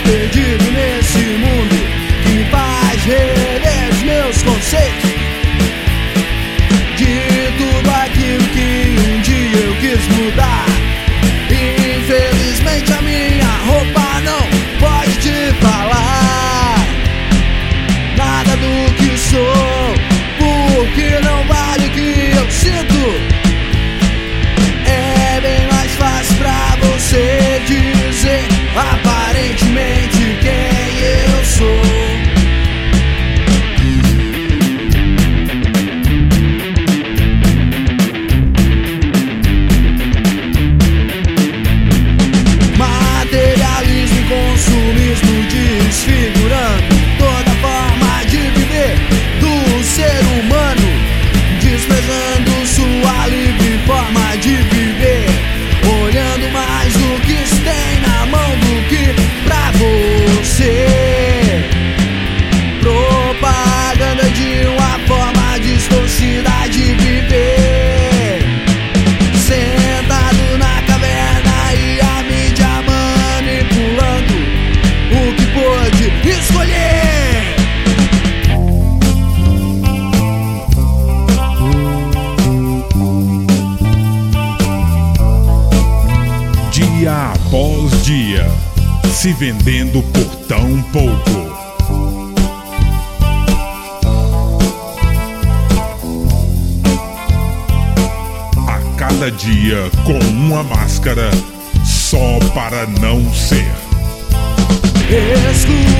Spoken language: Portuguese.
perdido nesse mundo que me faz rever os meus conceitos de tudo aquilo que um dia eu quis mudar. Infelizmente a minha roupa não pode te falar nada do que sou, porque não vale o que eu sinto. É bem mais fácil pra você dizer aparentemente quem eu sou. Materialismo e consumismo desfigurando toda forma de viver do ser humano, desprezando sua livre forma de viver, olhando mais o que se tem na mão do que pra você. Propaganda de uma forma distorcida de viver, sentado na caverna e a mídia manipulando o que pôde escolher. Dia após dia, se vendendo por tão pouco. A cada dia com uma máscara só para não ser. Escuta